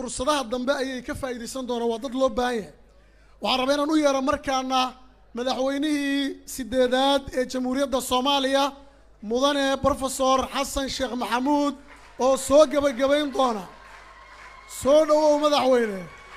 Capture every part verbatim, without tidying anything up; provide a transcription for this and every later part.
fursadaha dambe ayay ka faa'iideysan doonaan waa dad loo baahan yahay waxaan rabaa inaan u yeero markaana madaxweynihii sideedaad ee jamhuuriyadda Soomaaliya mudane professor Xasan Sheekh Maxamuud oo soo gabagabayn doona soo dhawow madaxweyne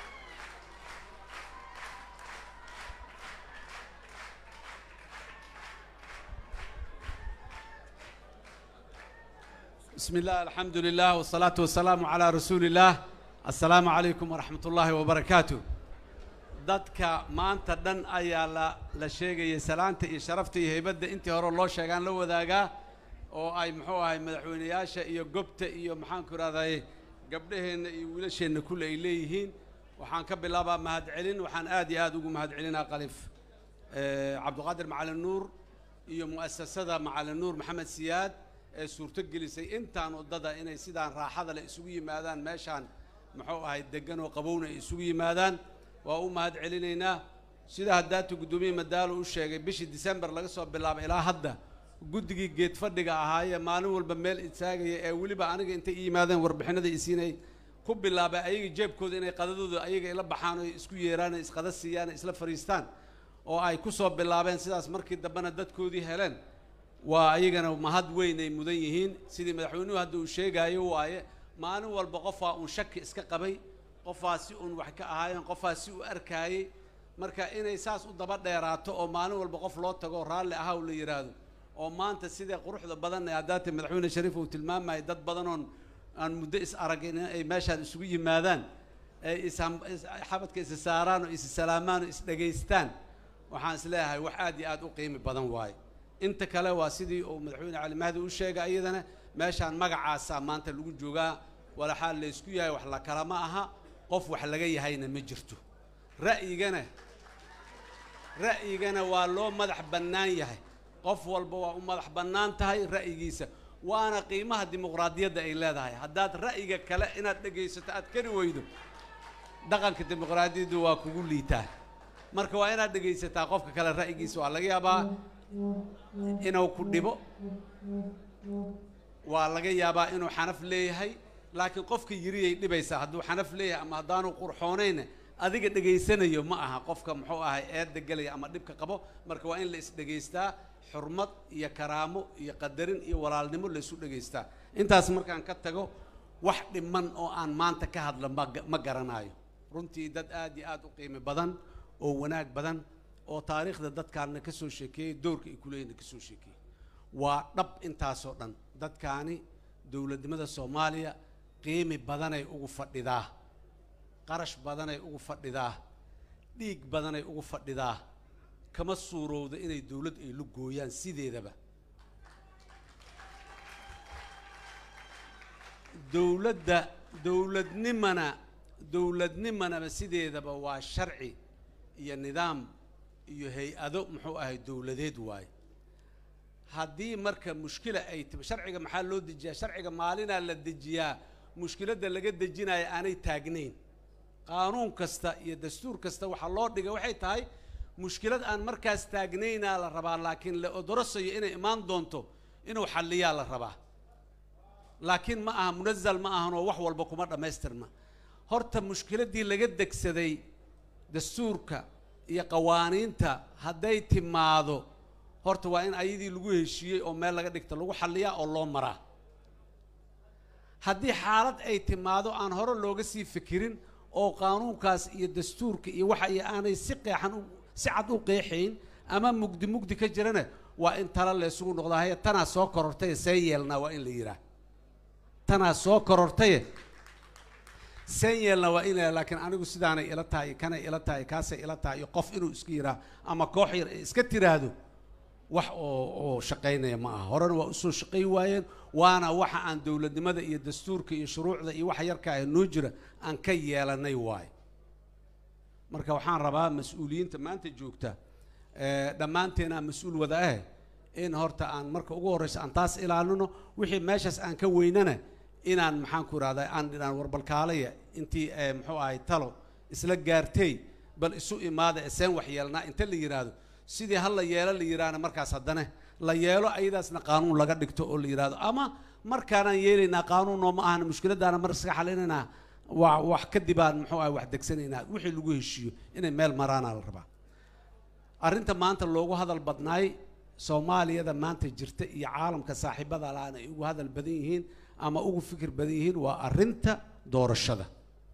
بسم الله الحمد لله والصلاة والسلام على رسول الله السلام عليكم ورحمة الله وبركاته dadka maanta dhan ayaa la la sheegay salaanta iyo sharafta iyo heybada intii hore loo sheegan la wadaaga oo ay muxuu ahay madaxweynayaasha iyo gobta iyo maxaan ku raadaay gabdhaheena iyo wiilasheena kulay leeyihiin waxaan ka bilaabaa mahad celin waxaan aad iyo aad ugu mahad celinaa qalif ee Cabduqaadir Macalin Nuur iyo muassasada Macalin Nuur Maxamed Siyaad ee suurto gelisay intaan wadada inay sidaan raaxada la isugu yimaadaan meeshaan muxuu ahay degan oo qabowna isugu yimaadaan waa u mahad celinaynaa sida haddaatu gudoomiye madaalo u sheegay bishii December laga soo bilaabo ilaa hadda guddigii geed fadhiga ahaayee maalin walba meel isaagaya ee waliba aniga inta yimaadeen warbixinada isiinay ku bilaabay ayaga jeebkooda inay qadadooda ayaga ila baxaan oo isku yeeraan isqada siiyaan isla fariistaan oo ay ku soo bilaabeen sidaas markii dambana dadkoodii heleen waa ayagana mahad weyn ay mudan yihiin sidii madaxweynuhu hadda uu sheegayo waaye maalin walba qofaa uu shaki iska qabay qofaasi uun wax ka ahaayeen qofaasi uu arkayay marka inay saas u daba dheeraato oo maalin walba qof loo tago raalli ah oo la yiraahdo oo maanta sidii quruxda badan ee hadaata madaxweyne Shariif uu tilmaamay dad badan oo aan muddo is aragin ay meeshaan isugu yimaadaan ay xabadka is saaraan oo is salaamaan oo is dhageystaan waxaan isleeyahay wax aad iyo aad u qiimo badan waay inta kale waa sidii uu madaxweyne Cali Mahdi u sheegay ayadana meeshaan magacaasa maanta lagu joogaa wala xal la isku yahay wax la kala ma aha qof wax laga yahayna ma jirto ra'yigana ra'yigana waa loo madax bannaan yahay qof walba waa u madax bannaan tahay ra'yigiisa waana qiimaha dimuqraadiyadda ay leedahay haddaad ra'yiga kale inaad dhageysato aad kari weydo dhaqanka dimuqraadiyaddu waa kugu liitaa marka waa inaad dhageysataa qofka kale ra'yigiisa waa laga yaabaa inuu ku dhibo waa laga yaabaa inuu xanaf leeyahay laakiin qofka yiriyay dhibaysa hadduu xanaf leeyahay ama haddaanu qurxoonayna adiga dhageysanayo ma aha qofka muxuu ahay eedda galaya ama dhibka qabo marka waa in la is dhageystaa xurmad iyo karaamo iyo qadarin iyo walaalnimo la isu dhageystaa intaas markaan ka tago wax dhiman oo aan maanta ka hadla ma garanayo runtii dad aad iyo aad u qiimo badan oo wanaag badan oo taariikhda dadkaana ka soo sheekeeyay doorka ay ku leeyihiin ka soo sheekeeyay waa dhab intaas oo dhan dadkaani dawladnimada Soomaaliya qiimi badan ay ugu fadhidaa qarash badan ay ugu fadhidaa dhiig badan ay ugu fadhidaa kama suurowda inay dawlad ay lu gooyaan sideedaba dawladda dawladnimana dawladnimana sideedaba waa sharci iyo nidaam iyo hay'ado muxuu ahay dawladeed waay haddii marka mushkila ay tib sharciga maxaa loo dejiyaa sharciga maalina la dejiyaa mushkiladda laga dejinayo aanay taagnayn qaanuun kasta iyo dastuur kasta waxa loo dhigay waxay tahay mushkilad aan markaas taagnayna la rabaa laakiin la odorosayo inay imaan doonto inuu xalliyaa la rabaa laakiin ma aha munazzal ma ahan oo wax walba kuma dhamaystirna horta mushkiladii laga degsaday dastuurka iyo qawaaniinta hadday timaado horta waa in ayadii lagu heshiiyey oo meel laga dhigto lagu xalliyaa oo loo maraa haddii xaalad ay timaado aan hore looga sii fikirin oo qaanuunkaas iyo dastuurka iyo waxa ay aanay si qeexan si cad u qeexayn ama mugdi mugdi ka jirana waa in tala la isugu noqdaa tana soo korortay say yeelna waa in la yiraa tana soo korortay say yeelna waa in laakiin anigu sidaanay ila tahay kana ila tahay kaasay ila tahay qof inuu iska yiraa ama koox yar iska tiraado wax oo oo shaqeynaya ma aha horena waa u soo shaqeey waayeen waana waxa aan dawladnimada iyo dastuurka iyo shuruucda iyo waxa yarka ah noo jira aan ka yeelanay waay marka waxaan rabaa mas'uuliyiinta maanta joogta ee dhamaanteena mas'uul wada ah in horta aan marka ugu horeysa aan taas ilaalino wixii meeshaas aan ka weynana inaan maxaan ku raadayay aan inaan warbalkaalaya intii muxuu ahay talo isla gaartay bal isu imaada isaan wax yeelnaa inta la yiraahdo sidii hal la yeelo la yiraahdo markaas haddana la yeelo ayadaasna qaanuun laga dhigto oo la yiraahdo ama markaanaan yeelaynaa qaanuun oo ma ahna mushkiladaana mar iska xalinayna wax kadibaan muxuu ahay wax degsanayna wixii lagu heshiyo inay meel maraana la rabaa arrinta maanta loogu hadal badnaay Soomaaliyada maanta jirta iyo caalamka saaxiibada laana ay ugu hadal badan yihiin ama ugu fikir badan yihiin waa arrinta doorashada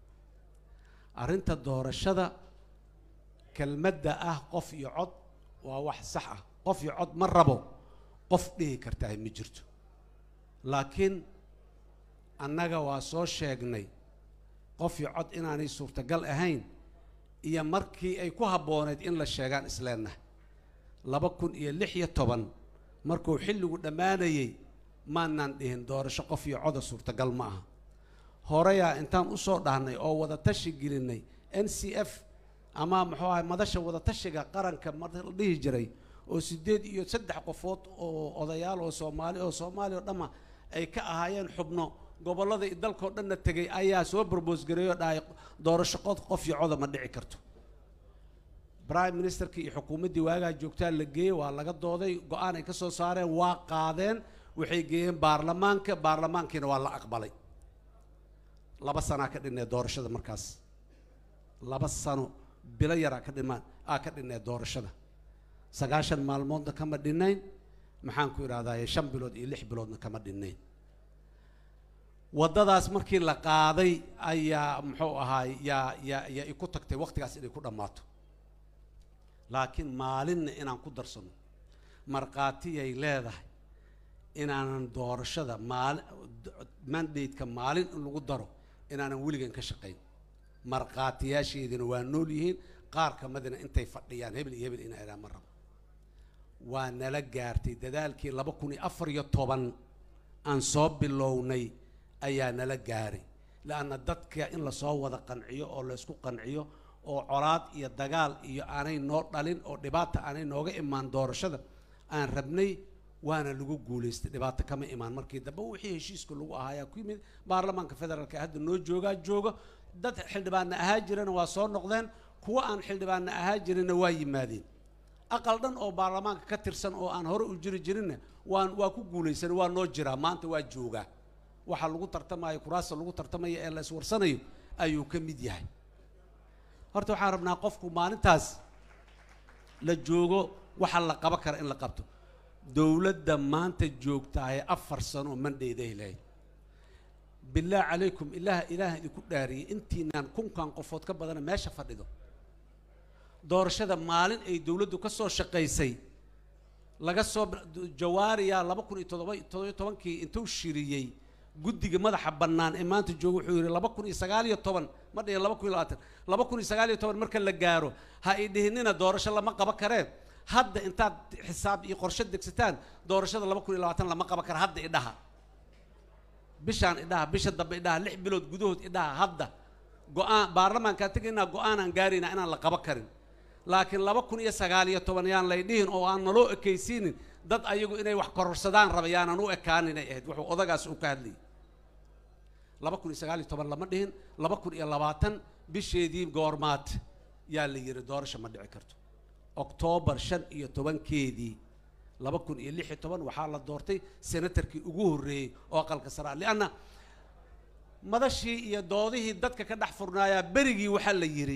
arrinta doorashada kelmadda ah qof iyo cod waa wax sax ah qof iyo cod ma rabo qof dhihi kartaa ma jirto laakiin annaga waa soo sheegnay qof iyo cod inaanay suurtagal ahayn iyo markii ay ku habbooneed in la sheegaan isleenahay laba kun iyo lix iyo toban markuu xilligu dhammaanayay maanaan dhihin doorasho qof iyo cod suurtagal ma aha horeyaa intaan u soo dhahnay oo wada tashi gelinay N C F ama muxuu ahay madasha wada tashiga qaranka la dhihi jiray oo sideed iyo saddex qofood oo odayaal oo Soomaali oo Soomaali oo dhama ay ka ahaayeen xubno gobolada iyo dalka oo dhanna tagay ayaa soo propose gareeyo dhaay doorasho qof iyo cod ma dhici karto Prime Minister ki xukuumadii waaga joogtaa la geeyay waa laga dooday go'aan ay ka soo saareen waa qaadeen waxay geeyeen baarlamaanka baarlamaankiina waa la aqbalay laba sano ka dhinay doorashada markaas laba sano bila yara ka dhimaan aa ka dhinay doorashada sagaashan maalmoodna kama dhinayn maxaan ku iraahdaa shan bilood iyo lix biloodna kama dhinayn wadadaas markii la qaaday ayaa muxuu ahaay yaa yaa yaa ku tagtay waqtigaas inay ku dhamaato laakiin maalinna inaan ku darsano marqaati ay leedahay inaanan doorashada maalin mandate-ka maalin in lagu daro inaanan weligan ka shaqayn marqaatiyaasheedina waa nool yihiin qaar ka midna intay fadhiyaan hebel iyo hebel in ay ma rabo waa nala gaartay dadaalkii laba kun iyo afar iyo toban aan soo bilownay ayaa nala gaaray laana dadka in la soo wada qanciyo oo la isku qanciyo oo colaad iyo dagaal iyo aanay noo dhalin oo dhibaato aanay nooga imaan doorashada aan rabnay waana lagu guuleystay dhibaato kama imaan markii dambe wixii heshiiska lagu ahaaya ku yimid baarlamaanka federaalka hadda noo jooga jooga dad xildhibaanna ahaa jirana waa soo noqdeen kuwa aan xildhibaanna ahaa jirina waa yimaadeen aqal dhan oo baarlamaanka ka tirsan oo aan hore u jiri jirinna waan waa ku guuleysan waa noo jiraa maanta waa jooga waxa lagu tartamayo kuraasta lagu tartamayo ee la iswarsanayo ayuu ka mid yahay horta waxaan rabnaa qofku maalintaas la joogo waxa la qaban kara in la qabto dawladda maanta joogtahay afar sano mandheeday leeyahay bilaa calaykum ilaaha ilaaha idinku dhaariyay intiinaan kunkan qofood ka badan meesha fadhido doorashada maalin ay dawladdu ka soo shaqaysay laga soo jawaariya laba kun iyo toddoba iyo tobankii intuu shiriyay guddiga madaxa bannaan ee maanta jooga wuxuu yiri laba kun iyo sagaal iyo toban ma dhihin laba kun iyo labaatan laba kun iyo sagaal iyo toban marka la gaaro ha ay dhihinina doorasho lama qaban kareen hadda intaad xisaab iyo qorshe degsataan doorashada laba kun iyo labaatan lama qaban karo hadda idhaha bishaan idhaha bisha dambe idhaha lix bilood gudahood idhaha hadda go'aan baarlamaanka tagaynaa go'aan aan gaarina inaan la qaban karin laakiin laba kun iyo sagaal iyo toban yaan lay dhihin oo aan naloo ekaysiinin dad ayagu inay wax kororsadaan rabayaanan u ekaanin ay ahayd wuxuu odagaas u ka hadlayay laba kun iyo sagaal iyo toban lama dhihin laba kun iyo labaatan bisheedii goormaad yaa la yiri doorasho ma dhici karto October shan iyo tobankeedii laba kun iyo lix iyo toban waxaa la doortay senatarkii ugu horeeyay oo aqalka sare liana madashii iyo doodihii dadka ka dhex furnaaya berigii waxaa la yiri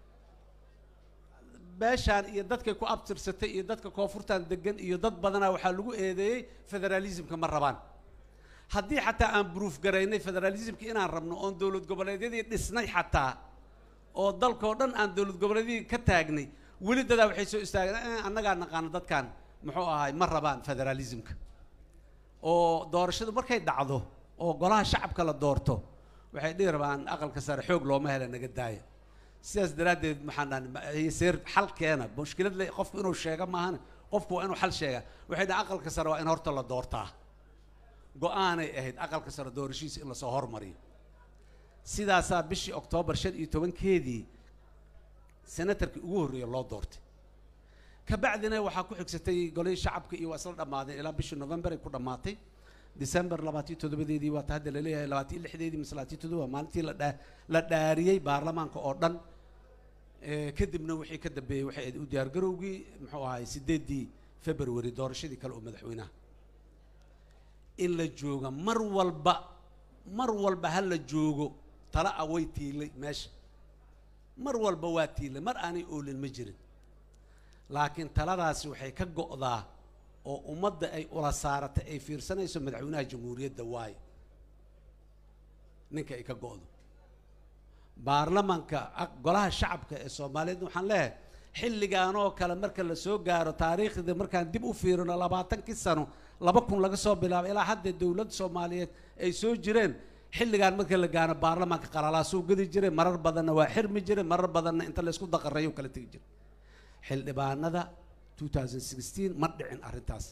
beeshaan iyo dadka ku abtirsatay iyo dadka koonfurtan degan iyo dad badana waxaa lagu eedeeyay federalismka ma rabaan haddii xataa aan proof garaynay federalismka inaan rabno oon dawlad goboleedyadii dhisnay xataa oo dalka oo dhan aan dawlad goboleedyadii ka taagnay weli dadaa waxay soo istaageen annagaa naqaano dadkan muxuu ahaay ma rabaan federalismka oo doorashadu markay dhacdo oo golaha shacabka la doorto waxay dhihi rabaan aqalka sare xoog looma hela naga daaya sidaas daraaddeed maxaan dhahnay seer xal keena mushkilad le qofku inuu sheego maahan qofku waa inuu xal sheega waxay dhahay aqalka sare waa in horta la doortaa go'aanay ahayd aqalka sare doorashiisa in lasoo hormariyo sidaasaa bishii October shan iyo tobankeedii senatarkii ugu horreeyay loo doortay ka bacdina waxaa ku xigsatay golihii shacabka iyo waa isla dhammaadeen ilaa bishii November ay ku dhammaatay December labaatan iyo toddobadeedii waa hadda la leeyahay labaatan iyo lixdeedii mise labaatan iyo toddoba maalintii la dhaa la dhaariyay baarlamaanka oo dhan ee kadibna wixii ka dambeeyay waxay u diyaar garowgii muxuu ahaay sideedii February doorashadii kale oo madaxweynaha in la jooga mar walba mar walba hal la joogo tala away tiilay meesha mar walba waa tiilay mar aanay oolin ma jirin laakiin taladaasi waxay ka go'daa oo ummadda ay ula saaratay ay fiirsanayso madaxweynaha jamhuuriyadda waaye ninka ay ka go'do baarlamaanka golaha shacabka ee Soomaaliyeed waxaan leeyahay xilligan oo kale marka la soo gaaro taariikhda markaan dib u fiirino labaatankii sano laba kun laga soo bilaabo ilaa hadda dawladda Soomaaliyeed ay soo jireen xilligan marka la gaaro baarlamaanka qalala soo gadi jiray marar badan waa xirmi jiray marar badan inta la isku daqarayo kala tagi jiray xildhibaanada two thousand sixteen ma dhicin arintaas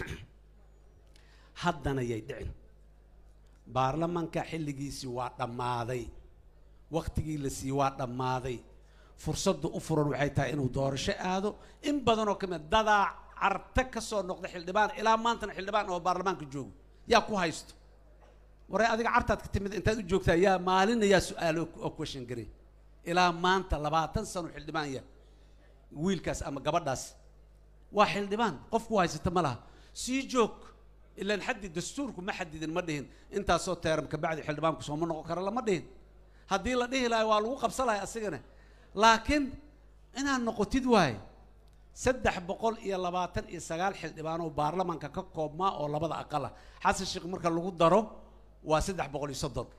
haddana yay dhicin baarlamaanka xilligiisi waa dhamaaday waqtigii la sii waa dhamaaday fursadu u furan waxay tahay inuu doorasho aado in badan oo kamid dada carta ka soo noqday xildhibaan ilaa maanta xildhibaan oo baarlamaanka joogo yaa ku haysto waray adiga cartaad ka timid intaad u joogtaa yaa maalin yaa su'aalo oo question garay ilaa maanta labaatan sano xildhibaan yaa wiilkaas ama gabadhaas waa xildhibaan qofku haysta ma laha sii joog ilaan xaddi dastuurku ma xadidin ma dhihin intaas soo teeram ka bacdi xildhibaanku soo ma noqon kara lama dhihin haddii la dhihi lahaa waa lagu qabsanayaa asigana laakiin inaan noqotid waay saddex boqol iyo labaatan iyo sagaal xildhibaan oo baarlamaanka ka koobmaa oo labada aqal ah xasan sheekh marka lagu daro waa saddex boqol iyo soddon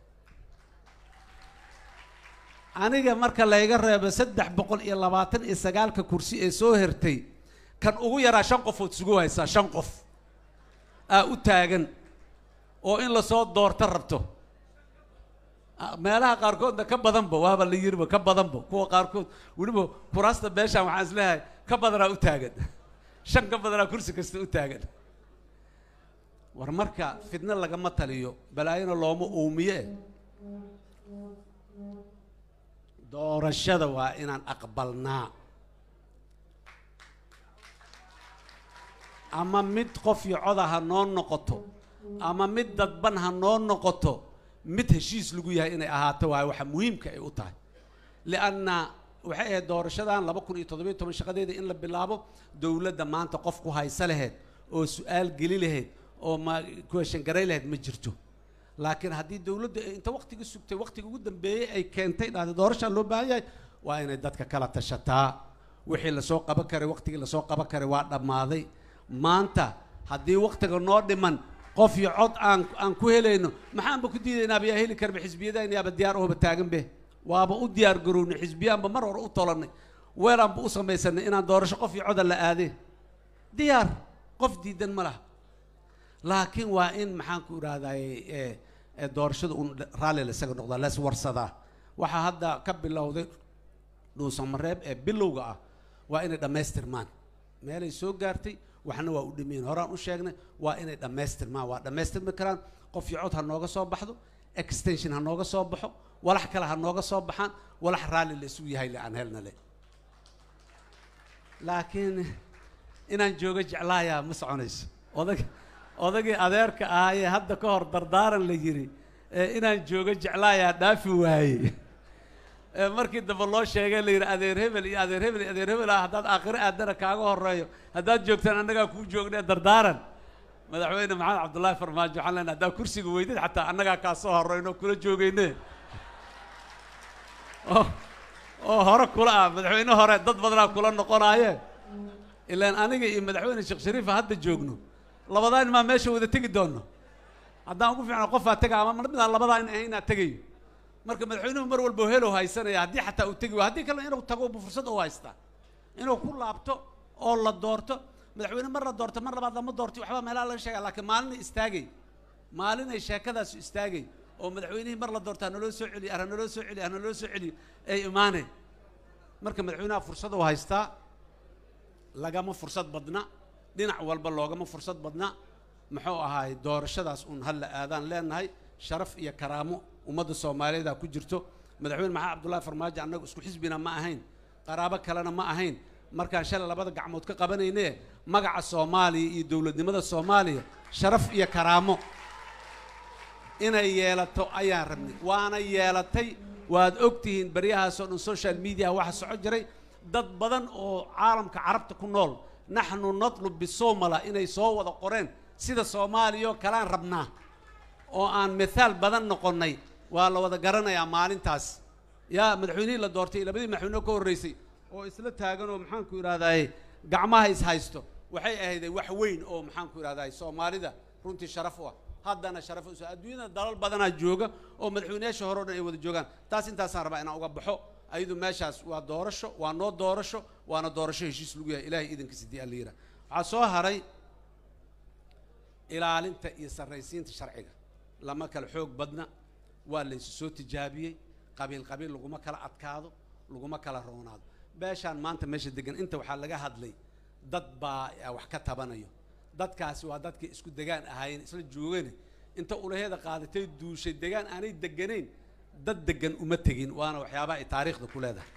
aniga marka layga reebo saddex boqol iyo labaatan iyo sagaalka kursi ee soo hertay kan ugu yaraa shan qofood sugu haysaa shan qof aa u taagan oo in la soo doorto rabto meelaha qaarkoodna ka badanba waaba la yiriba ka badanba kuwa qaarkood weliba kuraasta beeshaan waxaan isleeyahay ka badanaa u taagan shan ka badanaa kursi kasta u taagan war marka fidna lagama taliyo balaayana looma uumiye doorashada waa inaan aqbalnaa ama mid qof iyo cod ha noo noqoto ama mid dadban ha noo noqoto mid heshiis lagu yahay inay ahaato waa waxa muhiimka ay u tahay lianna waxay ahayd doorashadan laba kun iyo toddoba iyo toban shaqadeeda in la bilaabo dawladda maanta qof ku haysa lahayd oo su'aal geli lahayd oo ma question garay lahayd ma jirto laakiin haddii dawladda inta waqtiga sugtay waqtiga ugu dambeeyay ay keentay dhahday doorasha loo baahan yahay waa inay dadka kala tashataa wixii la soo qaban karay waqtigii la soo qaban karay waa dhammaaday maanta haddii waqtiga noo dhiman qof iyo cod aan aan ku helayno maxaan ba ku diidaynaa biyaa heli karba xisbiyadayna yaaba diyaar ooba taagan be waaba u diyaar garownay xisbiyaanba mar hore u tolanay weelaanba u samaysanay inaan doorasho qof iyo coda la aadeen diyaar qof diidan ma laha laakiin waa in maxaan ku idhaahdaay doorashada un raalli la isaga noqdaa lees warsadaa waxaa hadda ka bilowday dhuusamareeb ee bilowga ah waa inay dhammaystirmaan meelay soo gaartay waxna waa u dhimeen horaan u sheegnay waa inay dhammaystirmaan waa dhammaystirmi karaan qof iyo cod ha nooga soo baxdo extension ha nooga soo baxo walax kale ha nooga soo baxaan walax raalli la isugu yahay le aan helna le laakiin inaan joogo jeclaayaa ma soconayso odag odagii adeerka ahaayee hadda ka hor dardaaran la yiri inaan joogo jeclaayaa dhaafi waaye markii dambe loo sheegay la yiri adeer hebel iyo adeer hebel iyo adeer hebel ah haddaad aakhiro aadana kaaga horeeyo haddaad joogtaan annagaa kuu joognee dardaaran madaxweyne maxamed cabdullaahi farmaajo waxaan leenahay haddaad kursiga weydid xataa annagaa kaa soo horeyno kula joogayne oo oo hore kula ah madaxweyne hore dad badanaa kula noqonaaye ilaan aniga iyo madaxweyne sheekh shariifa hadda joogno labadaa in maa meesha wada tegi doonno haddaan ugu fiicno qofaa tega ama midaan labadaa in ahaynaa tegayo marka madaxweynuhu mar walba helow haysanaya haddii xataa uu tegi haddii kale inuu tago fursad u haystaa inuu ku laabto oo la doorto madaxweyne mar la doorto mar labaad lama doorto waxba meelaha laga sheegaa laakiin maalin istaagay maalin ay sheekadaas istaagay oo madaxweynihii mar la doorto hanaloo soo celiyo hanaloo soo celiyo hanaloo soo celiyo ay imaaneen marka madaxweynaha fursad u haystaa lagama fursad badna dhinac walba loogama fursad badna muxuu ahaay doorashadaas un hal la aadaan leenahay sharaf iyo karaamo ummadda Soomaaliyeed ku jirto madaxweyne maxamed cabdullaahi farmaajo annagu isku xisbina ma ahayn qaraabo kalena ma ahayn markaan shalay labada gacmood ka qabanayne magaca Soomaaliya iyo dawladnimada Soomaaliya sharaf iyo karaamo inay yeelato ayaan rabnay waana yeelatay waad ogtihiin baryahaas oo dhan social media waxa socon jiray dad badan oo caalamka carabta ku nool naxnu natlub bisomala inay soo wada qoreen sida Soomaaliya kalaan rabnaa oo aan mithaal badan noqonay waa la wada garanayaa maalintaas yaa madaxweynihii la doortay labadii madaxweyne ka horreysay oo isla taagan oo maxaan ku yidhaahdaa gacmaha is haysto waxay ahayd wax weyn oo maxaan ku yidhaahdaa Soomaalida runtii sharaf u ah haddana sharaf u ah adduunyada dalal badanaa jooga oo madaxweynayaasha hore oo dhan ay wada joogaan taas intaasaan rabaa inaan uga baxo ayadu meeshaas waa doorasho waa noo doorasho waana doorasho heshiis lagu yahay ilaahay idinkiisa dii alla yira waxaa soo haray ilaalinta iyo sarraysiinta sharciga lama kala xoog badna waa la isu soo tijaabiyey qabiil qabiil laguma kala adkaado laguma kala roonaado beeshaan maanta meesha degan inta waxaa laga hadlay dad baa wax ka tabanayo dadkaasi waa dadkii isku degaan ahaayeen isla joogeen inta ulaheeda qaadatay duushay degaan aanay deganayn dad degan uma tegin waana waxyaabaha ay taariikhda ku leedahay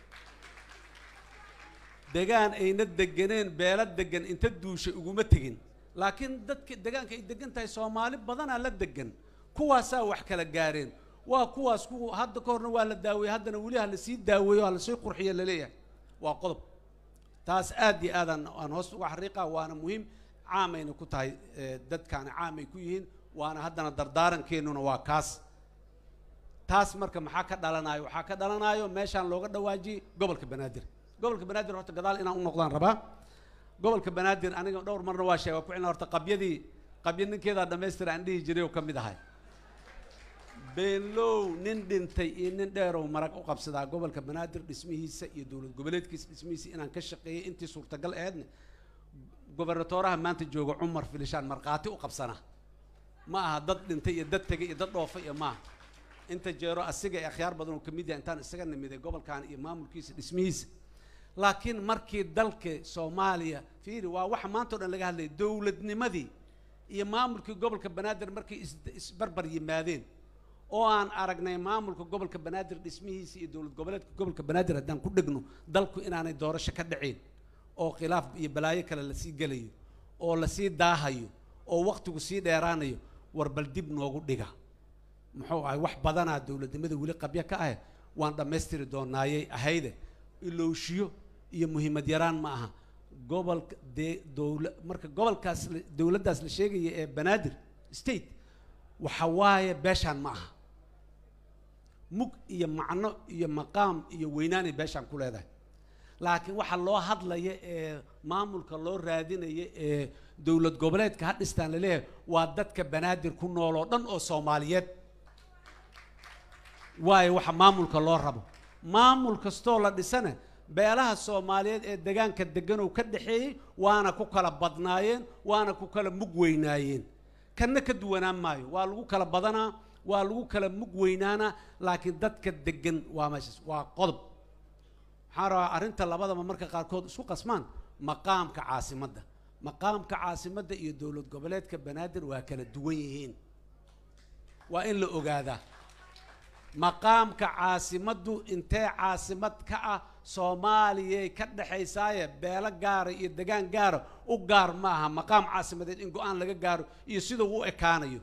degaan ayna deganeen beela degan inta duushay uguma tegin laakiin dadka degaanka ay degan tahay Soomaali badanaa la degan kuwaasaa wax kala gaareen waa kuwaas kuwa hadda ka horna waa la daaweeyay haddana weli ha la sii daaweeyo ha la sii qurxiyo la leeyahay waa qodob taas aad iyo aad aan hoos uga xariiqa waana muhiim caamayna ku tahay dadkaana caamay ku yihiin waana haddana dardaarankeennuna waa kaas taas marka maxaa ka dhalanayo waxaa ka dhalanayo meeshaan looga dhawaajiyey gobolka banaadir gobolka banaadir horta gadaal inaan u noqdaan rabaa gobolka banaadir aniga dhowr marna waa sheegay waa ku cilna horta qabyadii qabya ninkeeda dhamaystir aan dhihi jiray oo ka mid ahay beenlow nin dhintay iyo nin dheerow marag u qabsadaa gobolka banaadir dhismihiisa iyo dowlad goboleedkiisa dhismihiisa inaan ka shaqeeyay intii suurtagal ahaydna gobernatooraha maanta jooga Cumar Filishaan marqaati u qabsana ma aha dad dhintay iyo dad tagay iyo dad dhoofay iyo maaha inta jeero asiga ee akhyaar badan oo ka mid yahay intaan isaga nimiday gobolkan iyo maamulkiisa dhismihiisa laakiin markii dalka Soomaaliya fiiri waa wax maanta oo dhan laga hadlay dowladnimadii iyo maamulkii gobolka banaadir markii isbarbar yimaadeen oo aan aragnay maamulka gobolka banaadir dhismihiisa iyo dowlad goboleedka gobolka banaadir haddaan ku dhigno dalku inaanay doorasho ka dhaceen oo khilaaf iyo balaayo kale la sii galayo oo la sii daahayo oo waqtigu sii dheeraanayo war bal dib noogu dhiga muxuu ahay wax badanaa dowladnimada weli qabya ka ah waan dhammaystiri doonaayay ahayde ilowshiyo iyo muhiimad yaraan ma aha gobolka dowla marka gobolkaas dowladdaas la sheegaya ee banaadir state waxa waaye beeshaan ma aha mug iyo macno iyo maqaam iyo weynaanay beeshaan ku leedahay laakiin waxa loo hadlaya ee maamulka loo raadinaya ee dowlad goboleedka ha dhistaan la leeyahay waa dadka banaadir ku nool oo dhan oo Soomaaliyeed waaye waxa maamulka loo rabo maamul kastoo la dhisana beelaha Soomaaliyeed ee deegaanka degan oo ka dhaxeeyay waana ku kala badnaayeen waana ku kala mug weynaayeen kana ka duwanaan maayo waa lagu kala badanaa waa lagu kala mug weynaana laakiin dadka degan waa meeshaas waa qodob waxaan rabaa arrinta labadaba marka qaarkood isku qasmaan maqaamka caasimadda maqaamka caasimadda iyo dowlad goboleedka banaadir waa kala duwan yihiin waa in la ogaadaa maqaamka caasimaddu intee caasimad ka ah Soomaaliya ka dhaxaysaaye beela gaar iyo degaan gaar u gaar ma aha maqaam caasimadeed in go'aan laga gaaro iyo sida uu ekaanayo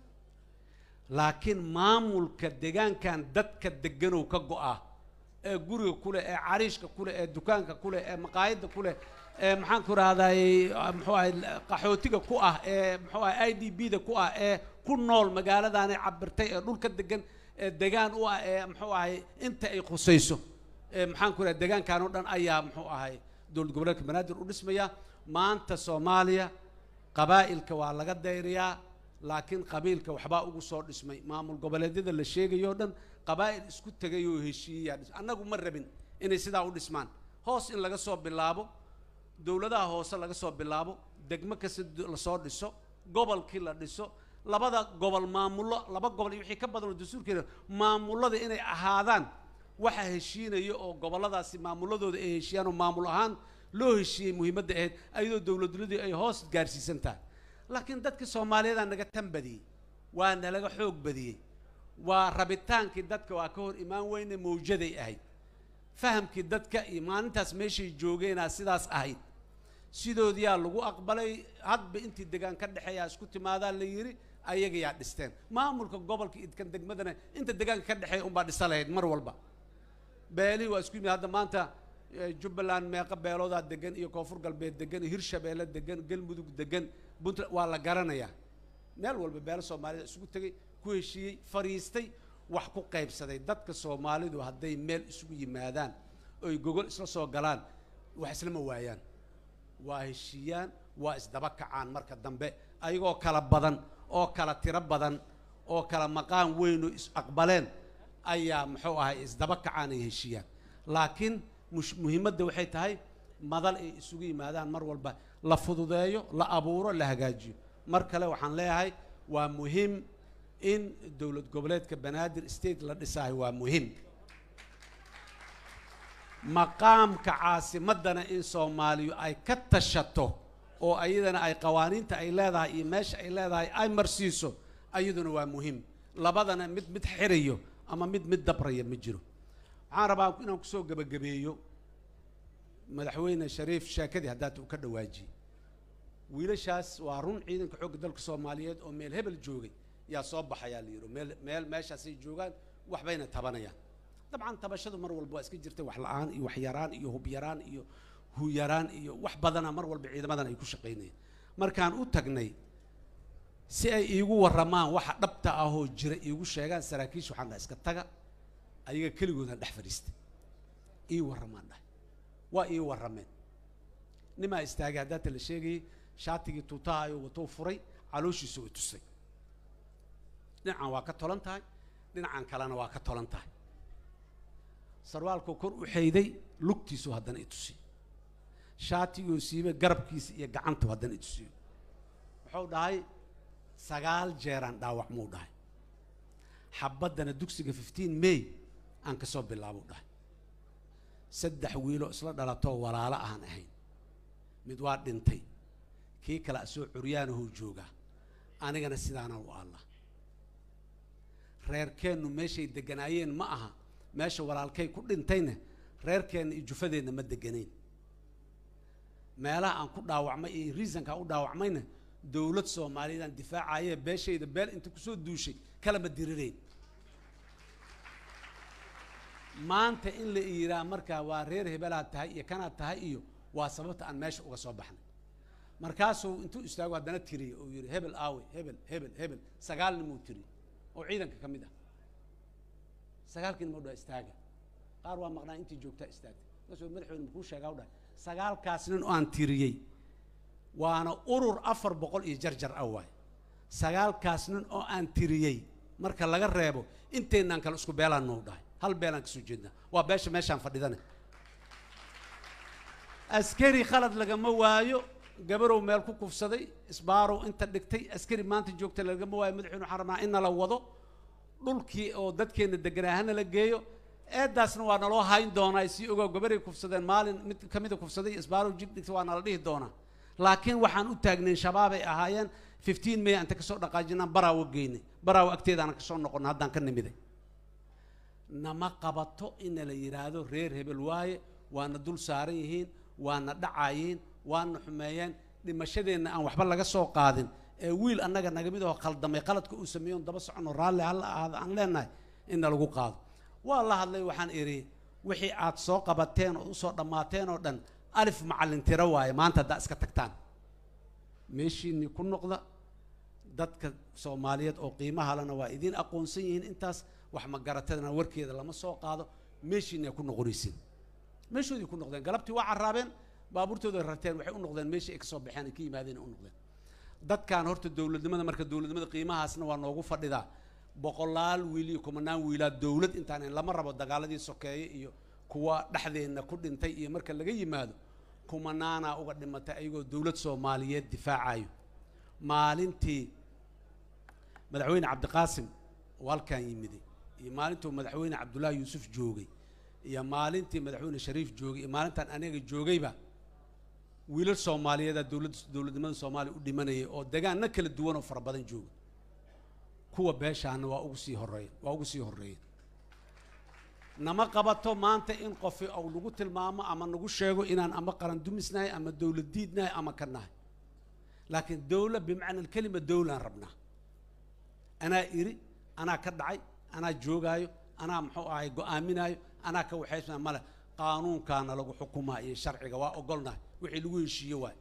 laakiin maamulka deegaankan dadka deganow ka go'a ee guriga kule ee cariishka kule ee dukaanka kule ee maqaayada kule ee maxaan ku raahday muxuu ahay qaxootiga ku ah ee muxuu ahay I D B da ku ah ee ku nool magaaladaanay cabirtay ee dhulka degan ee degaan u ah ee muxuu ahay inta ay qusayso ee maxaan ku raahday deegaankan oo dhan ayaa muxuu ahay dowlad goboleedka banaadir u dhismaya maanta Soomaaliya qabaa'ilka waa laga dayriyaa laakiin qabiilka waxba ugu soo dhismay maamul goboleedyada la sheegayo dhan qabaa'il isku tagay oo heshiiya annagu ma rabin inay sidaa u dhismaan hoos in laga soo bilaabo dowladaha hoose laga soo bilaabo degmo kasta la soo dhiso gobolkii la dhiso labada gobol maamulo laba gobol iyo wixii ka badan oo dastuurkeena maamulada inay ahaadaan waxa heshiinayo oo goboladaasi maamuladooda ay heshiiyaan oo maamul ahaan loo heshiiyay muhiimadda ahayd ayadoo dowladnimadii ay hoos gaarsiisan tahay laakiin dadka Soomaaliyeed naga tanbadiyay waa nalaga xoog badiyay waa rabitaankii dadka waa ka hor imaan weyne mawjaday ahayd fahamkii dadka iyo maalintaas meeshay joogeen sidaas ahayd sidoodiyaa lagu aqbalay hadba intii deegaan ka dhaxeeya isku timaadaa la yiri ayaga yaa dhisteen maamulka gobolka idkan degmadana inta deegaanka ka dhaxeeya un baa dhisalahayd mar walba beeli waa isku yimid hadda maanta Jubbaland meeqa beelooda degan iyo koonfur galbeed degan Hirshabeelle degan Galmudug degan Puntland waa la garanayaa meel walba beelo Soomaaliyeed isugu tagay ku heshiiyay fariistay wax ku qaybsaday dadka Soomaalidu hadday meel isugu yimaadaan oo ay gogol isla soo galaan wax isla ma waayaan waa heshiiyaan waa isdaba kacaan marka dambe ayagoo kala badan oo kala tiro badan oo kala maqaan weyn oo is aqbaleen ayaa muxuu ahay isdaba kacaan ay heshiiyaan laakiin muhiimadda waxay tahay madal ay isugu yimaadaan mar walba la fududeeyo la abuuro la hagaajiyo mar kale waxaan leeyahay waa muhiim in dawlad goboleedka Banaadir state la dhisay waa muhiim maqaamka caasimadana in Soomaaliya ay ka tashato oo ayadana ay qawaaniinta ay leedahay iyo meesha ay leedahay ay marsiiso ayaduna waa muhiim labadana mid mid xiriyo ama mid mid dabraya ma jiro waxaan rabaa inaan ku soo gabagabeeyo madaxweyne Shariif Sheekadi hadda uu ka dhawaaji wiilashaas waa run ciidanka xoogga dalka Soomaaliyeed oo meel hebel joogay yaa soo baxaya la yiro meel meel meeshaas ay joogaan wax bayna tabanayaan dabcan tabashadu mar walba waa iska jirtay wax la'aan iyo wax yaraan iyo hub yaraan iyo hu yaraan iyo wax badana mar walba ciidamadan ay ku shaqeynayeen markaan u tagnay si ay iigu waramaan waxa dhabta ah oo jira iigu sheegaan saraakiisha waxaan iska taga ayaga kaligood dhex fadhiistay ii waramaan dhahay waa ii warameen nima istaagay hadda la sheegay shaatigii tuutaayo wato furay calooshiisu u tusay dhinacan waa ka tolan tahay dhinacan kalena waa ka tolan tahay sarwaalku kor u xeeyday lugtiisu haddana i tusay shaatigii siiba garabkiisa iyo gacantu haddana i tusay wuxuu dhahay sagaal jeeraan dhaawac muu dhahay xabadana dugsiga fifteen May aan ka soo bilaabo dhahay saddex wiilo isla dhalato walaalo aan ahayn mid waa dhintay kii kala soo curyaanahu jooga anigana sidaana u Allah reerkeenu meeshay deganaayeen ma aha meesha walaalkay ku dhintayna reerkeena iyo jufadeena ma deganeen meelaha aan ku dhaawacmay iyo reasonka u dhaawacmayna dawlad Soomaaliyeed difaacaya beeshayda beel inta ku soo duushay kala ma dirireen maanta in la iiraa marka waa reer hebelaad tahay iyo kana tahay iyo waa sababta aan meesha uga soo baxnay markaasuu intuu istaago haddana tiriyo oo yiri hebel aawe hebel hebel hebel sagaal nin uu tiri oo ciidanka kamid ah sagaalkiin ma dhaa istaaga qaar waa maqnaa intii joogta istaagtay kasoo madaxweyne ku sheegaa u dhahay sagaalkaas nin oo aan tiriyay waana urur afar boqol iyo jarjar awaay sagaalkaas nin oo aan tiriyay marka laga reebo inteenan kala isku beelaan noo dhahay hal beelaan ka soo jeedna waa beesha meeshaan fadhidana askari khalad lagama waayo gabarow meel ku kufsaday isbaarow inta dhigtay askari maanta joogta lagama waayo madaxweyne waxaan rabnaa in la wado dhulkii oo dadkeena deganaahana la geeyo eedaasna waa naloo hayn doonaa si ogow gabaray kufsadeen maalin mid kamid ah kufsaday isbaarow jib dhigtay waa nala dhihi doonaa laakiin waxaan u taagnay shabaab ay ahaayeen fifteen May anta ka soo dhaqaajinaan baraawo geynay baraawo agteedana ka soo noqon haddaan ka nimiday nama qabato in la yiraahdo reer hebel waaye waana dul saaran yihiin waana dhacaayeen waana xumeeyeen dhimashadeena aan waxba laga soo qaadin ee wiil annaga naga mid oo khaldamay qaladka uu sameeyo daba socono raalli hal aad aan leenahay in lagu qaado waa la hadlay waxaan iri wixii aad soo qabateen oo soo dhamaateen oo dhan alif macallin tira waaye maanta da iska tagtaan meeshii ku noqda dadka Soomaaliyeed oo qiimaha lana waa idin aqoonsan yihiin intaas wax ma garatadana warkeeda lama soo qaado meeshii ku noqonaysin meeshoodii ku noqdeen galabtii waa carraabeen baabuurtooda rarteen waxay u noqdeen meeshii ay ka soo baxeen ka yimaadeen u noqdeen dadkan horta dawladnimada marka dawladnimada qiimahaasna waa noogu fadhidaa boqolaal wiil iyo kumanaan wiilaa dawlad intaan lama rabo dagaaladii sokeeye iyo kuwa dhaxdeena ku dhintay iyo marka laga yimaado kumanaana uga dhimatay ayagoo dawlad Soomaaliyeed difaacayo maalintii madaxweyne Cabdiqaasim walkaan yimiday iyo maalintii madaxweyne Cabdullaahi Yuusuf joogay iyo maalintii madaxweyne Shariif joogay iyo maalintan aniga joogayba wiilal Soomaaliyeed dawlad dawladnimada Soomaaliya u dhimanayay oo deegaanna kala duwan oo fara badan jooga kuwa beeshaana waa ugu sii horeeyay waa ugu sii horeeyay nama qabato maanta in qof oo lagu tilmaamo ama nagu sheego inaan ama qaran dumisnahay ama dawlad diidnahay ama kanahay laakiin dawlad bimacna kalima dawlan rabna ana iri ana ka dhacay ana joogaayo ana muxuu ahay go'aaminayo ana ka waxaysna mala qaanuunkaana lagu xukumaa iyo sharciga waa ogolnahay wixii lagu heshiiyo waay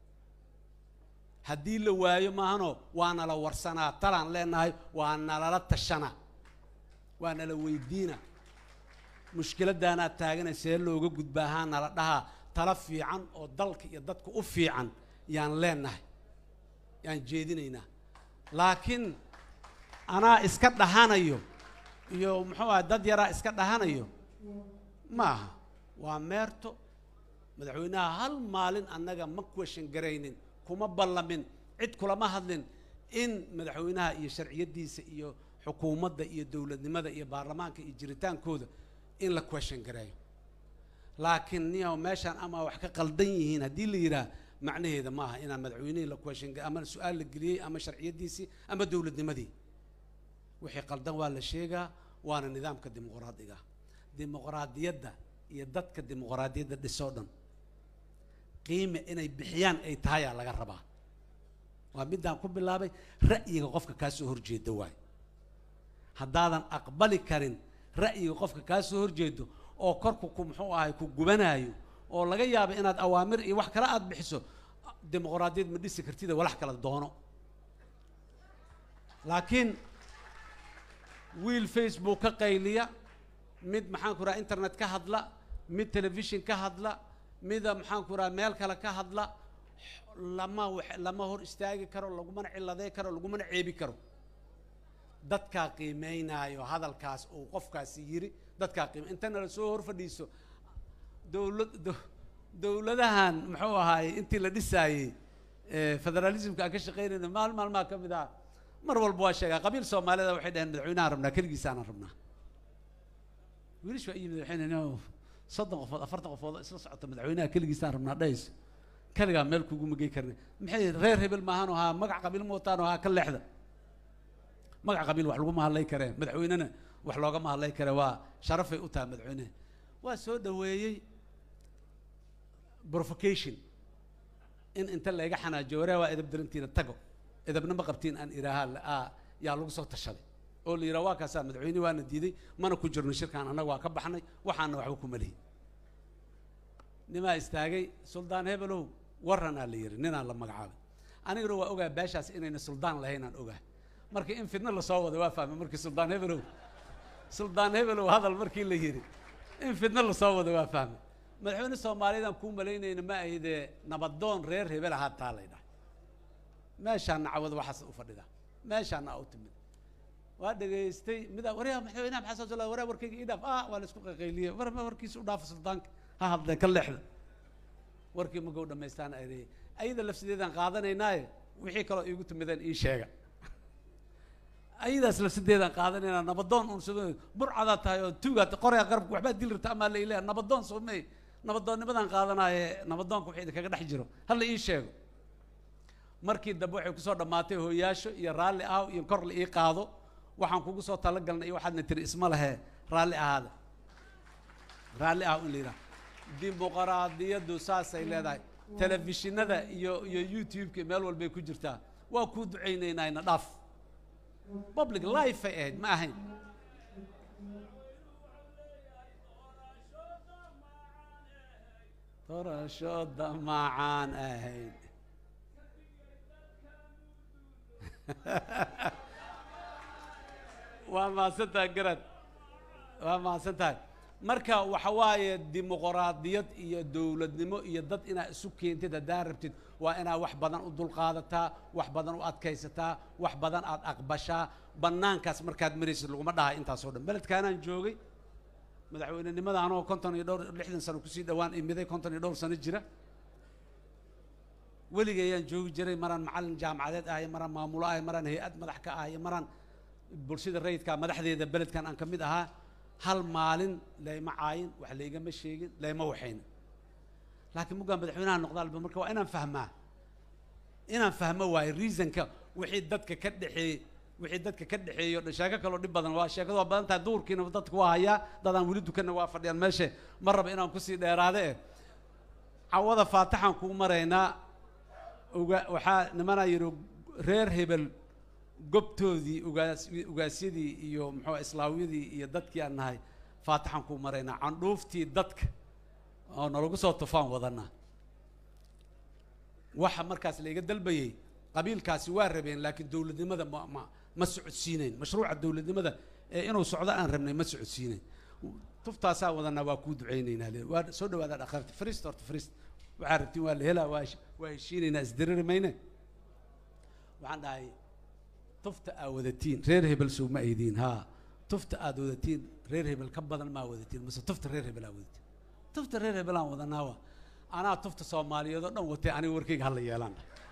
haddii la waayo maahano waana la warsanaa talaan leenahay waana la tashana وانا لو ويدينا مشكلة دانا تاجنا سير وجود بهان على ده تلفي عن أو ضلك يضدك أفي عن يعني لنا يعني جيدينينا لكن أنا إسكت دهانا يو يو محوا ضد يرى إسكت دهانا يو ما وامرتو مدعونا هل مالن أنجا مكوشن جرينين كم بالله من عد كل ما هذلين إن مدعونا يشرعية ديس يو حكومة ده يو دولة لماذا يو برلمان كي يجريتان كود إن لا كوشن جراي لكن نيو ماشان أما وحكي قلدين هنا دي اللي يرى معناه هذا ما إن مدعوين لا كوشن أما السؤال الجري أما شرعية ديسي أما دولة لماذا وحي قلدان ولا شيء وانا نظام كديمقراطية ديمقراطية ده يدت كديمقراطية ده السودان قيمة إن بحيان أي تهايا على الربا وبدأ نقول بالله رأيي قفك كاسو هرجي دواي هذا أقبل كارين رأيي قفك كاسو هرجي دو أو كركم حواي كجبنايو أو لقيا بإنات أوامر إيه وح كرات بحسه ديمقراطية مدي سكرتي ده ولا حكلا دونه لكن ويل فيسبوك قيلية مد محاكورة إنترنت كهضلا مد تلفزيون كهضلا مد محاكورة ميل كلا كهضلا لما وح لما هو استاجي كرو لو من علا ذي كرو لو من عيبي كرو دت كقيمين أيوه هذا الكاس أو قف كاسيري دت كقيم أنت نرسوه فديسو دولة دولة دهان محوها هاي أنت اللي دساي فدراليزم كأكش غير إن مال مال ما كم ذا مر والبواشة قبيل سومالي ذا وحده مدعونا ربنا كل جيسان ربنا وليش شوي من الحين إنه صدق فض أفرط فض إصلاً مدعونا كل جيسان ربنا ليش كل جام ملك وجوم جي كرني محي غير هبل مهانو ها مقع قبيل موتانو ها كل لحظة مقع قبيل وحلو ما الله يكرم مدعويننا وحلو ما الله يكرم وشرف أوتا مدعوينه وسود ويي بروفوكيشن إن أنت اللي جحنا جورا وإذا بدرنتين التجو إذا بنما قبتين أن إراها لا يا لوج صوت الشلي قول لي رواك سام مدعويني وأنا ديدي ما نكون جرن الشركة أنا واقب حنا وحنا وحوكم لي نما استاجي سلطان هبلو ورنا لير ننا لما قعد أنا يروى أوجا باشاس إن السلطان لهنا أوجا مركي إن فينا الله صوّد وافع مركي سلطان هبلو سلطان هبلو هذا المركي اللي يري إن فينا الله صوّد وافع مدحون الصومالي ذا نكون ملينا إن ما إذا نبضون غير هبل هاد طالعنا ما شان نعوض وحص أفرد ده ما شان نأوتمد وهذا يستي مذا وريا محيونا بحسب الله وريا وركي إداف آه ولا سكوك غيلية ورا ما وركي سوداف سلطانك ها هذا كل حد وركي مقودة ما يستان أيدي أيضا لفس ذي ذن قاضنا يناي وحي كلا يقول تمدن إيش شيء أيضا لفس ذي ذن قاضنا نبضون أنسو برعة تايو توجا تقرأ قرب وحبات ديل رتأمل ليلة نبضون صومي نبضون نبضان قاضنا نبضون كوحيد كذا حجرو هلا إيش شيء markii dambe waxay ku soo dhamaatay hooyaasho iyo raalli ah iyo kor la ii qaado waxaan kugu soo tala galnay waxaadna tiri isma lahe raalli ahaada raalli ah in leeyahay dimuqraadiyadu saasay leedahay telefishinada iyo iyo youtube-ka meel walba ku jirtaa waa ku duceynaynaa dhaaf public life ay ahayd ma ahayn torashooda macaan ahayd وما سنتها قرد وما سنتها مركا وحواي ديمقراطية هي دولة نمو هي ضد إنا سكين تدا داربتد وإنا وح بدن أدل قادتها وح بدن أتكيستها وح بدن أقبشها بنان كاس مركاد مريس اللي مدها أنت صورة بلد كان جوجي مدعوين إني ماذا أنا كنت يدور لحد سنة كسي دوان إن ماذا كنت يدور سنة جرا ولي جايين جوجي جري مران معلم جامعات آية مران مامولا آية مران هيئات مدحك آية مران برشيد الرئيس كان مدح ذي البلد كان أنكمدها هل مالن لا معاين وحلي جنب الشيء لا موحين لكن مو قام بدحونا النقطة بالمركب وأنا فهمها أنا فهمه واي ريزن ك وحدتك كدحي وحدتك كدحي شاكك لو دب بدن واشاكك لو بدن تدور كنا بدتك وهايا ضدان ولده كنا وافر يعني ماشي مرة بينا نكسي دير هذا عوض فاتحا نكون مرينا وحا نمنا يرو رير هبل قبتودي وقاسيدي يو محو إسلاويدي يدتك يعني هاي فاتحا نكون مرينا عن روفتي دتك أو نرقص الطوفان وضنا واحد مركز اللي قد البيي قبيل كاسي واربين لكن دولة ماذا ما ما مسعود سينين مشروع الدولة ماذا inuu socdo aan rabnay ma socodsiinay tuftaasaa wadana waa kuu ducaynaynaa waa soo dhawaada dhaqaarta firist horta firist waxaa rabtiin waa la helaa waa waa heshiinaynaa isdiriri mayne waxaan dhahay tufta aa wadatiin reer hebel sow ma aydiin haa tufta aad wadatiin reer hebel ka badan maa wadatiin mase tufta reer hebel aa wadatiin tufta reer hebel aan wadanaa waa anaa tufta soomaaliyeed oo dhan watay aniga warkayga hala yeelaan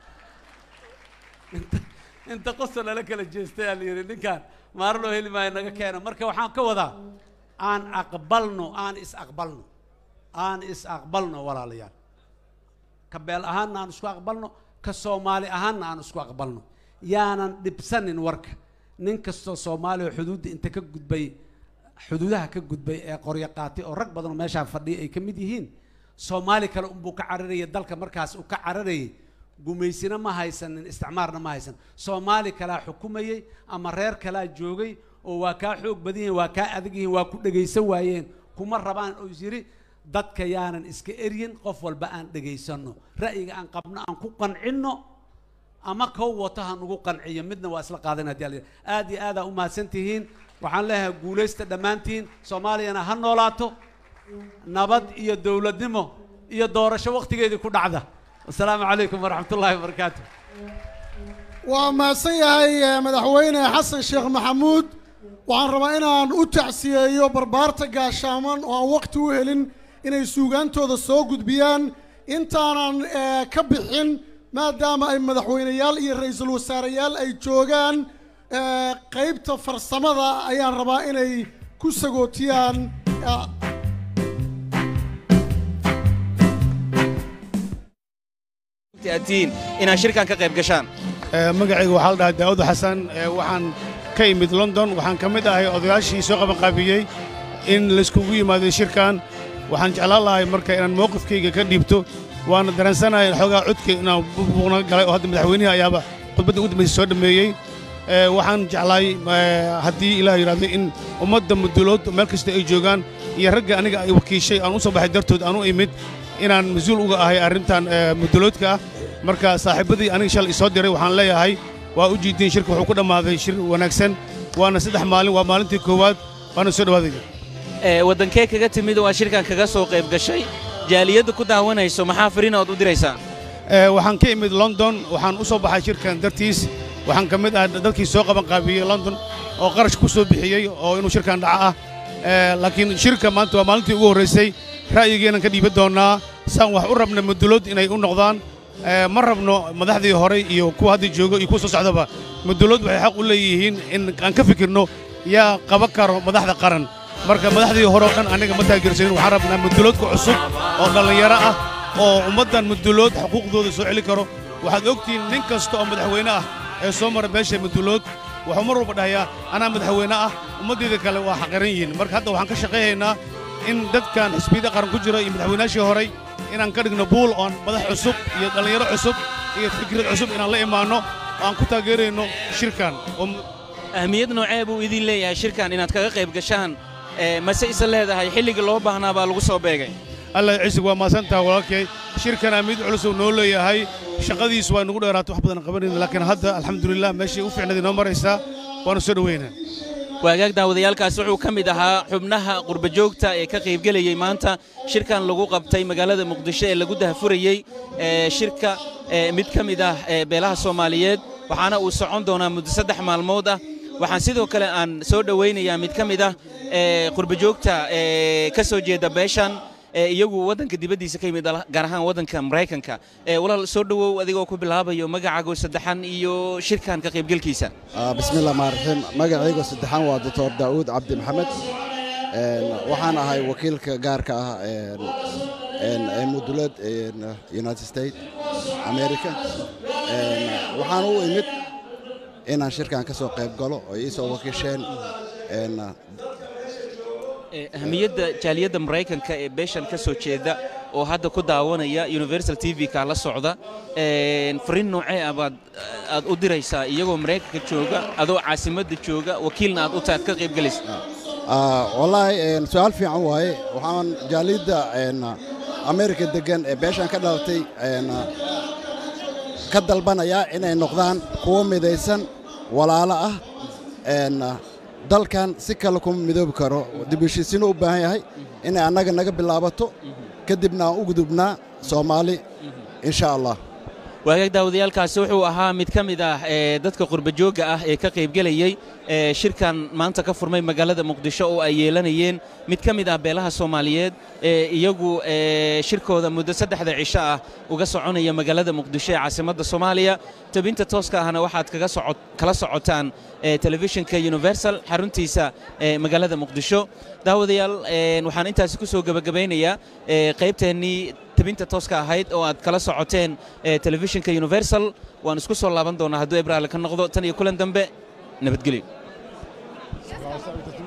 inta inta qoso lala kala jeestay aan yiri ninkaan maar loo heli maayo naga keena marka waxaan ka wadaa aan aqbalno aan is aqbalno aan is aqbalno walaalayaal ka beel ahaanna aan isku aqbalno ka soomaali ahaanna aan isku aqbalno yaanan dhibsanin warka nin kastoo soomaali oo xuduudda inta ka gudbay xuduudaha ka gudbay ee qoryo qaatay oo rag badan oo meeshaan fadhiya ay ka mid yihiin soomaali kale unbuu ka cararayay dalka markaas uu ka cararayay gumaysina ma haysanin isticmaarna ma haysan soomaali kalaa xukumayay ama reer kalaa joogay oo waa kaa xoog badan yihiin waa kaa adag yihiin waa ku dhegaysan waayeen kuma rabaan oo yiri dadka yaanan iska eryin qof walba aan dhegaysanno ra'yiga aan qabno aan ku qancinno ama kow wato han ugu qanciyo midna waa isla qaadan haddii aad iyo aad u mahadsan tihiin waxaan leeyahay guulaysta dhammaantiin soomaaliyana ha noolaato nabad iyo dowladnimo iyo doorasho waqtigeedii ku dhacda السلام عليكم ورحمة الله وبركاته. وما سيهاي مدحوينه حسن شيخ محمود وعن ربعنا أن أتعسي يو بربارتا قاشامان ووقت وهلين إن يسوقان تو ذا سوقد بيان إنتانا كبحين ما دام أي مدحوينيال إي رئيس الوزراء أي جوغان قيبتا فرسمدا أيان ربعنا كوساغوتيان تأتين إن شركة كقيب قشان مقعد وحال ده داود حسن وحن كيمد لندن وحن كمدة هي أضياشي سوق مقابيي إن لسكوبي ما ذي شركان وحن جعل الله مركا إن الموقف كي كديبتو وأنا درسنا الحوجة عدك إن بونا قال هذا مدحوينها يابا قد بدي أقول مسود مية وحن جعل هدي إلى يرادي إن ومدة مدلود مركز تيجوجان يرجع أنا وكي شيء أنا صباح درتو أنا إيمد إن مزول أوجا هاي أرنتان مدلودك marka saaxiibadii aniga shal isoo diray waxaan leeyahay waa u jiideen shirka wuxuu ku dhamaaday shir wanaagsan waana saddex maalin waa maalintii koowaad waana soo dhawaaday ee wadankee kaga timid waa shirkan kaga soo qayb gashay jaaliyada ku daawanayso maxaa fariinood u diraysaa ee waxaan ka imid London waxaan u soo baxay shirkan dartiis waxaan kamid ah dadkii soo qaban qaabiyay London oo qarash ku soo bixiyay oo inuu shirkan dhaca ah ee laakiin shirka maanta waa maalintii ugu horeysay ra'yigeena ka dhiiba doonaa saan wax u rabna madulood inay u noqdaan ma rabno madaxdii hore iyo kuwa hadda jooga iyo kuwa soo socdaba madulood waxay xaq u leeyihiin in aan ka fikirno yaa qaban karo madaxda qaran marka madaxdii hore oo dhan aniga ma taageersanin waxaan rabnaa maduloodka cusub oo dhalinyaro ah oo ummaddan madulood xuquuqdooda soo celi karo waxaad ogtihiin nin kasta oo madaxweyne ah ee soo mara beesha madulood wuxuu mar walba dhahayaa anaa madaxweyne ah ummaddeeda kale waa xaqiran yihiin marka hadda waxaan ka shaqaynaynaa in dadkan xisbiyada qaran ku jira iyo madaxweynaashii horey inaan ka dhigno buul oon madax cusub iyo dhalinyaro cusub iyo fikrad cusub inaan la imaanno aan ku taageerayno shirkan ahmiyad noocee buu idin leeyahay shirkan inaad kaga qayb gashaan mase isa leedahay xilliga loo baahnaa baa lagu soo beegay alla ciise waa maasantaa walaalkay shirkan ahmiyad culus uu noo leeyahay shaqadiisu waa nagu dheeraato wax badan qabanayna laakiin hadda alxamdulilah meeshii u fiicnayd inoo maraysaa waana soo dhaweynaa waagaag daawadayaalkaas wuxuu ka mid ahaa xubnaha qurba joogta ee ka qaybgelayay maanta shirkan lagu qabtay magaalada muqdisho ee lagu dahfurayey shirka mid ka mid ah beelaha Soomaaliyeed waxaana uu socon doonaa muddo saddex maalmood ah waxaan sidoo kale aan soo dhaweynayaa mid ka mid ah qurba joogta ee ka soo jeeda beeshan iyagu wadanka dibadiisa ka yimid gaar ahaan wadanka Mareykanka ee walaal soo dhawow adigoo ku bilaabayo magacaaga saddexan iyo shirkan ka qaybgalkiisa bismillaah maarxiim magacayga saddexan waa Doctor Daawud Cabdi Maxamed een waxaan ahay wakiilka gaarka ah een ee mudulad United States America een waxaan u imid inaan shirkan ka soo qayb galo oo ii soo wakiisheen een ahmiyadda jaaliyadda Mareykanka ee beeshan ka soo jeeda oo hadda ku daawanaya Universal T V ka la socda een fariin noocee aad aad u diraysaa iyagoo Mareykanka jooga adoo caasimadda jooga wakiilna aad u taad ka qayb galaysa ah wallahi een su'aal fiican waaye waxaan jaaliyadda een America degan ee beeshan ka dhalatay een ka dalbanaya inay noqdaan kuwa midaysan walaalo ah een dalkan si kale kuma midoobi karo dib u heshiisiin u baahan yahay inay annaga naga bilaabato kadibna aan u gudubnaa Soomaali insha Allah waagaag daawadayaalkaasi wuxuu ahaa mid ka mid ah ee dadka qurba jooga ah ee ka qayb galayay ee shirkan maanta ka furmay magaalada Muqdisho oo ay yeelanayeen mid ka mid ah beelaha Soomaaliyeed ee iyagu ee shirkooda muddo saddexda cisho ah uga soconaya magaalada Muqdisho ee caasimadda Soomaaliya tabinta tooska ahna waxaad kaga socod kala socotaan ee telefishinka Universal xaruntiisa ee magaalada Muqdisho daawadayaal ee waxaan intaas ku soo gabagabeynayaa ee qaybteennii tabinta tooska ahayd oo aad kala socoteen ee telefishinka Universal waan isku soo laaban doonaa hadduu Ibraahim ka noqdo tan iyo kulan dambe nabadgelyo